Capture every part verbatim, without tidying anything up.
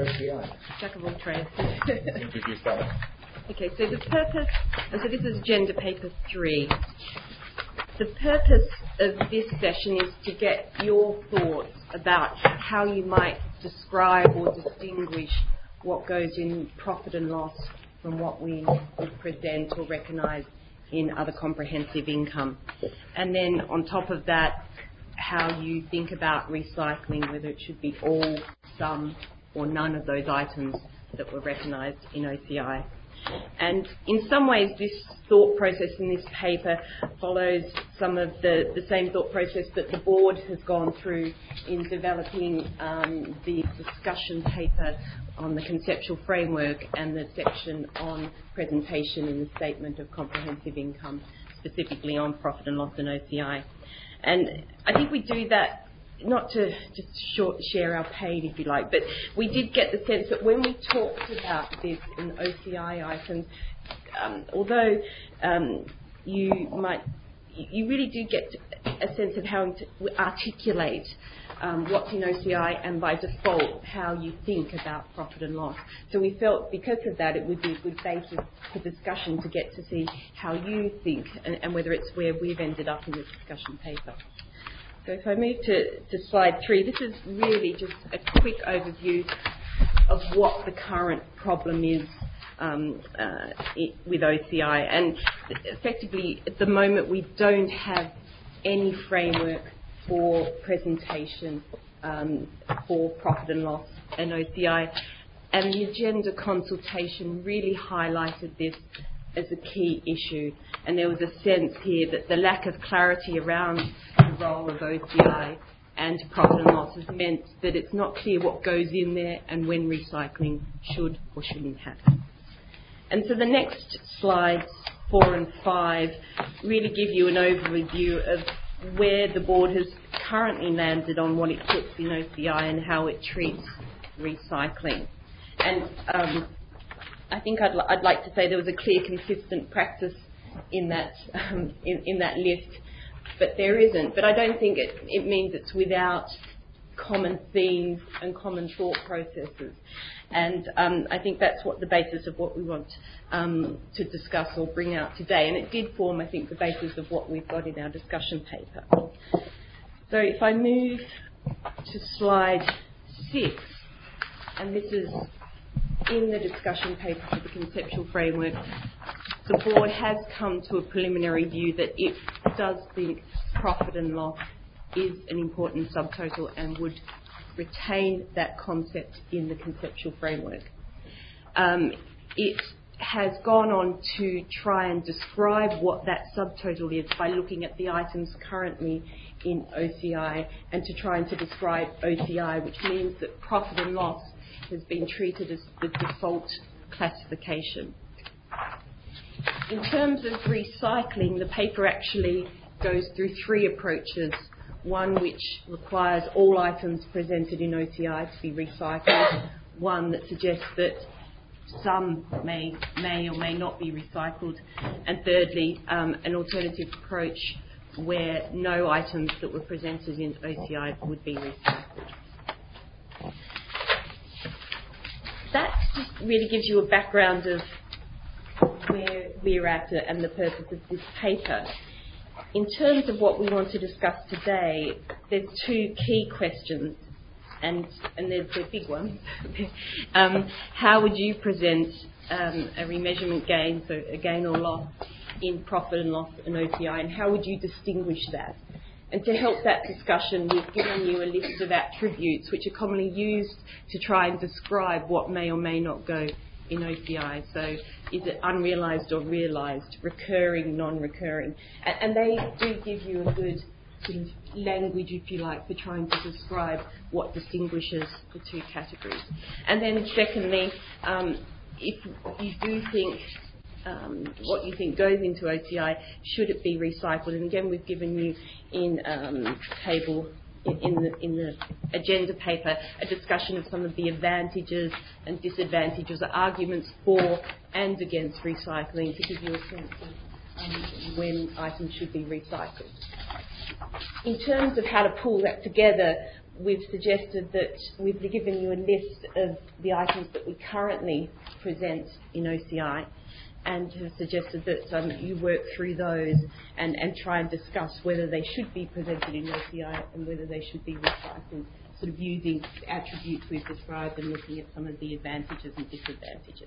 O C I? Jack of all trades. Introduce that. Okay, so the purpose, and so this is agenda paper three. The purpose of this session is to get your thoughts about how you might describe or distinguish what goes in profit and loss from what we would present or recognise in other comprehensive income. And then on top of that, how you think about recycling, whether it should be all, some or none of those items that were recognised in O C I. And in some ways this thought process in this paper follows some of the, the same thought process that the board has gone through in developing um, the discussion paper on the conceptual framework and the section on presentation in the Statement of Comprehensive Income, specifically on profit and loss and O C I. And I think we do that not to just short share our pain, if you like, but we did get the sense that when we talked about this in O C I items, um, although um, you might, you really do get a sense of how to articulate um, what's in O C I and by default how you think about profit and loss. So we felt because of that it would be a good basis for discussion to get to see how you think and, and whether it's where we've ended up in the discussion paper. So if I move to, to slide three, this is really just a quick overview of what the current problem is um, uh, it, with O C I. And effectively, at the moment, we don't have any framework for presentation um, for profit and loss and O C I. And the agenda consultation really highlighted this as a key issue, and there was a sense here that the lack of clarity around the role of O C I and profit and loss has meant that it's not clear what goes in there and when recycling should or shouldn't happen. And so the next slides, four and five, really give you an overview of where the board has currently landed on what it puts in O C I and how it treats recycling. And um, I think I'd, I'd like to say there was a clear, consistent practice in that um, in, in that list, but there isn't. But I don't think it, it means it's without common themes and common thought processes. And um, I think that's what the basis of what we want um, to discuss or bring out today. And it did form, I think, the basis of what we've got in our discussion paper. So if I move to slide six, and this is in the discussion paper for the conceptual framework, the board has come to a preliminary view that it does think profit and loss is an important subtotal and would retain that concept in the conceptual framework. Um, it has gone on to try and describe what that subtotal is by looking at the items currently in O C I and to try and to describe O C I, which means that profit and loss has been treated as the default classification. In terms of recycling, the paper actually goes through three approaches. One which requires all items presented in O C I to be recycled, one that suggests that some may, may or may not be recycled, and thirdly, um, an alternative approach where no items that were presented in O C I would be recycled. That just really gives you a background of where we're at and the purpose of this paper. In terms of what we want to discuss today, there's two key questions, and, and they're the big ones. um, how would you present um, a remeasurement gain, so a gain or loss, in profit and loss and O C I, and how would you distinguish that? And to help that discussion, we've given you a list of attributes which are commonly used to try and describe what may or may not go in O C I. So is it unrealised or realised, recurring, non-recurring? And, and they do give you a good sort of language, if you like, for trying to describe what distinguishes the two categories. And then secondly, um, if you do think Um, what you think goes into O C I, should it be recycled? And again, we've given you in um, table in, in, the, in the agenda paper a discussion of some of the advantages and disadvantages, arguments for and against recycling, to give you a sense of um, when items should be recycled. In terms of how to pull that together, we've suggested that we've given you a list of the items that we currently present in O C I, and have suggested that um, you work through those and, and try and discuss whether they should be presented in O C I and whether they should be recycled, sort of using attributes we've described and looking at some of the advantages and disadvantages.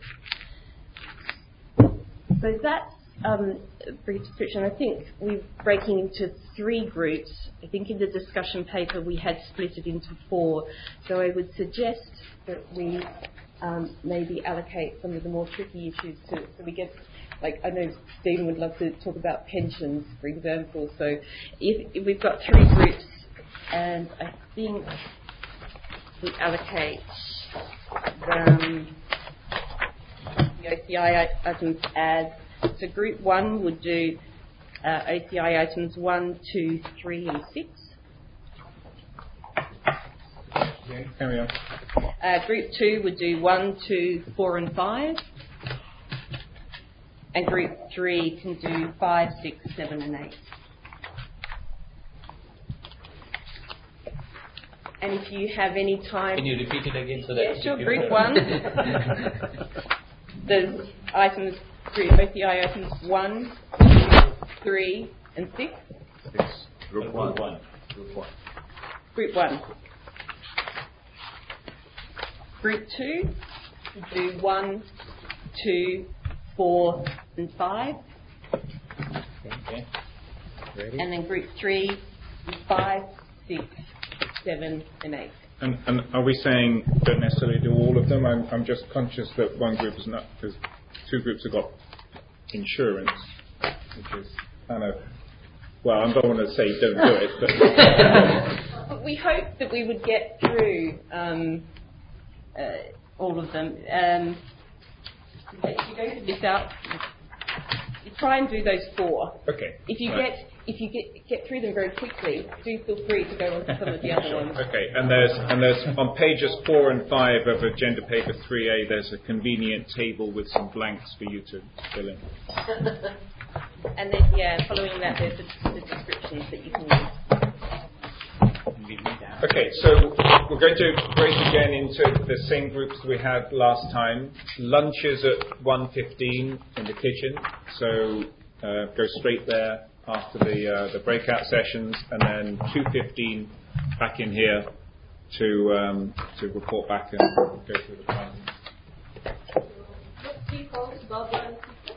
So that's um, a brief description. I think we're breaking into three groups. I think in the discussion paper we had split it into four. So I would suggest that we um, maybe allocate some of the more tricky issues to it. So we get, like, I know Stephen would love to talk about pensions, for example. So if, if we've got three groups, and I think we allocate um, the O C I items as, so group one would do uh, O C I items one, two, three and six. Okay, carry on. Uh, group two would do one, two, four and five. And group three can do five, six, seven and eight. And if you have any time... Can you repeat it again so that... Yeah, sure. Group one. There's items, group O C I items one, two, three and six. Six. Group Group one. one. Group one. Group one. Group two do one, two, four and five. Okay. Ready? And then group three is five, six, seven and eight. And, and are we saying don't necessarily do all of them? I'm, I'm just conscious that one group is not, because two groups have got insurance, which is kind of, well, I don't want to say don't do it, but... But we hope that we would get through um, uh, all of them. Um, if you go to this out, you try and do those four. Okay. If you right. get if you get get through them very quickly, do feel free to go on to some of the other Sure. ones. Okay, and there's and there's on pages four and five of Agenda Paper three A, there's a convenient table with some blanks for you to fill in. And then, yeah, following that, there's the, the descriptions that you can use. Okay, so we're going to break again into the same groups we had last time. Lunch is at one fifteen in the kitchen, so uh, go straight there after the uh, the breakout sessions, and then two fifteen back in here to um, to report back and go through the plan. What do you call it, Barbara?